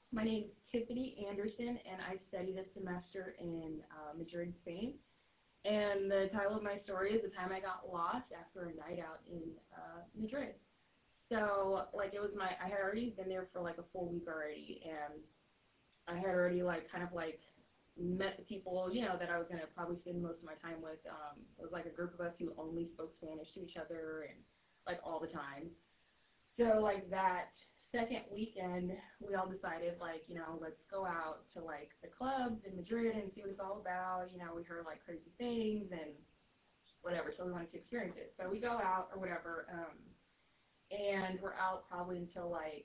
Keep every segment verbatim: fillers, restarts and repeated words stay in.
My name is Tiffany Anderson, and I studied a semester in uh, Madrid, Spain. And the title of my story is The Time I Got Lost After a Night Out in uh, Madrid. So, like, it was my, I had already been there for, like, a full week already, and I had already, like, kind of, like, met the people, you know, that I was going to probably spend most of my time with. Um, it was, like, a group of us who only spoke Spanish to each other and, like, all the time. So, like, that second weekend, we all decided, like, you know, let's go out to, like, the clubs in Madrid and see what it's all about. You know, we heard, like, crazy things and whatever, so we wanted to experience it. So we go out or whatever, um, and we're out probably until, like,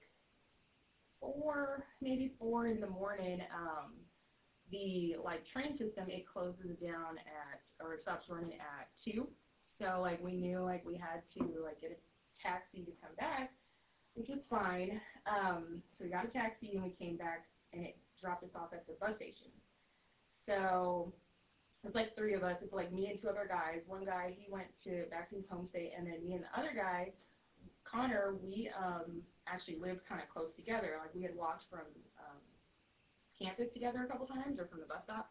four, maybe four in the morning. Um, the, like, train system, it closes down at, or it stops running at two. So, like, we knew, like, we had to, like, get a taxi to come back, which was fine. Um, so we got a taxi and we came back and it dropped us off at the bus station. So it's like three of us. It's like me and two other guys. One guy, he went to back to his home state, and then me and the other guy, Connor, we um, actually lived kind of close together. Like, we had walked from um, campus together a couple times, or from the bus stop.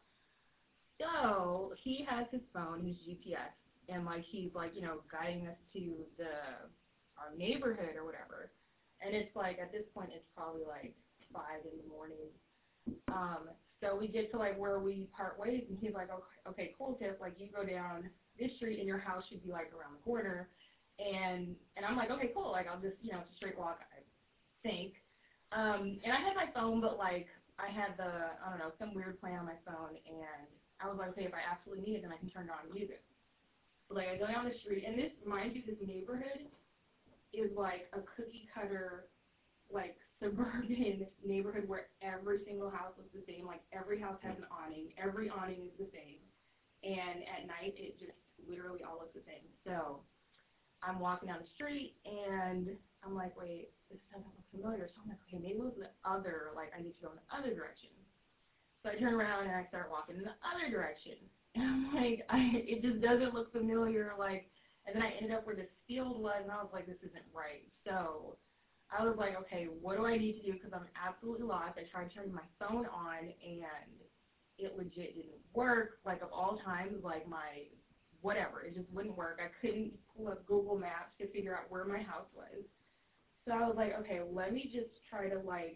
So he has his phone, his G P S, and, like, he's, like, you know, guiding us to the our neighborhood or whatever. And it's, like, at this point, it's probably, like, five in the morning. Um, so we get to, like, where we part ways, and he's like, okay, okay, cool, Tiff, like, you go down this street, and your house should be, like, around the corner. And and I'm like, okay, cool, like, I'll just, you know, it's a straight walk, I think. Um, and I had my phone, but, like, I had the, I don't know, some weird plan on my phone, and I was like, okay, if I absolutely need it, then I can turn it on music. So, like, I go down the street, and this, mind you, this neighborhood is, like, a cookie-cutter, like, suburban neighborhood where every single house looks the same. Like, every house has an awning. Every awning is the same. And at night, it just literally all looks the same. So I'm walking down the street, and I'm like, wait, this doesn't look familiar. So I'm like, okay, maybe it was the other, like, I need to go in the other direction. So I turn around, and I start walking in the other direction. And I'm like, I, it just doesn't look familiar, like, and then I ended up where this field was, and I was like, this isn't right. So I was like, okay, what do I need to do, because I'm absolutely lost. I tried turning my phone on, and it legit didn't work. Like, of all times, like, my whatever, it just wouldn't work. I couldn't pull up Google Maps to figure out where my house was. So I was like, okay, let me just try to, like,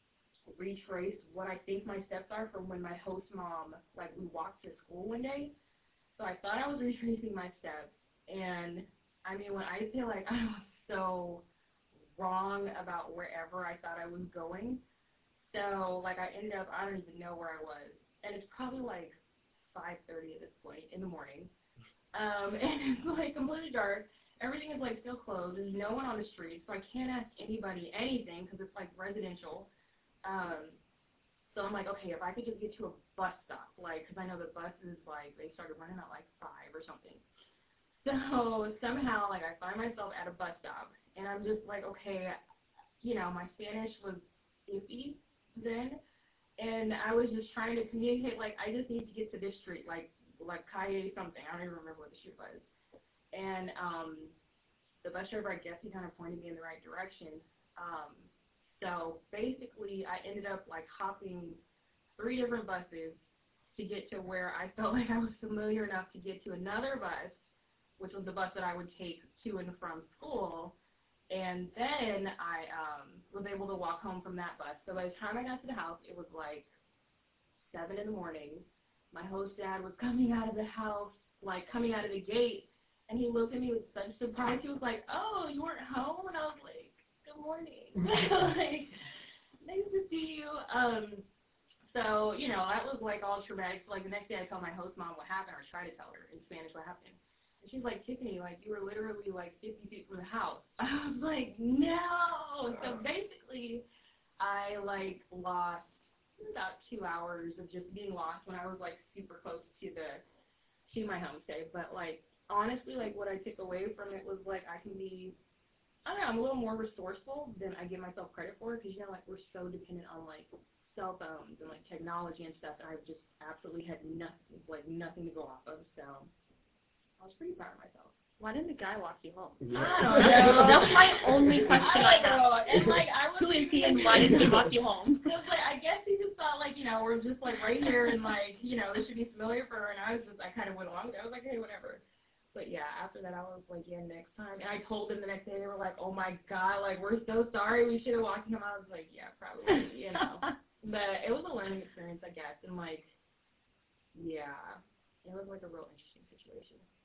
retrace what I think my steps are from when my host mom, like, we walked to school one day. So I thought I was retracing my steps, and, I mean, when I say, like, I was so wrong about wherever I thought I was going, so, like, I ended up, I don't even know where I was, and it's probably, like, five thirty at this point in the morning. Um, and it's, like, completely dark. Everything is, like, still closed. There's no one on the street, so I can't ask anybody anything because it's, like, residential. Um, so I'm like, okay, if I could just get to a bus stop, like, because I know the buses, like, they started running at, like, five or something. So somehow, like, I find myself at a bus stop, and I'm just like, okay, you know, my Spanish was iffy then, and I was just trying to communicate, like, I just need to get to this street, like, like Calle something. I don't even remember what the street was. And um, the bus driver, I guess he kind of pointed me in the right direction. Um, so basically, I ended up, like, hopping three different buses to get to where I felt like I was familiar enough to get to another bus, which was the bus that I would take to and from school. And then I um, was able to walk home from that bus. So by the time I got to the house, it was, like, seven in the morning. My host dad was coming out of the house, like, coming out of the gate, and he looked at me with such surprise. He was like, oh, you weren't home? And I was like, good morning. Like, nice to see you. Um, so, you know, that was, like, all traumatic. So, like, the next day I tell my host mom what happened, or try to tell her in Spanish what happened. And she's like, Tiffany, like, you were literally, like, fifty feet from the house. I was like, no. So basically, I, like, lost about two hours of just being lost when I was, like, super close to the, to my homestay. But, like, honestly, like, what I took away from it was, like, I can be, I don't know, I'm a little more resourceful than I give myself credit for, because, you know, like, we're so dependent on, like, cell phones and, like, technology and stuff, and I've just absolutely had nothing, like, nothing to go off of, so I was pretty proud of myself. Why didn't the guy walk you home? Yeah. I don't know. That's my only question I, I have. And, like, I was Who is he and why didn't he walk you home? Because, like, I know, we're just, like, right here, and, like, you know, this should be familiar for her, and I was just, I kind of went along with it. I was like, hey, whatever. But, yeah, after that, I was like, yeah, next time. And I told them the next day, they were like, oh, my God, like, we're so sorry. We should have walked him. I was like, yeah, probably, you know. But it was a learning experience, I guess. And, like, yeah, it was, like, a real interesting situation.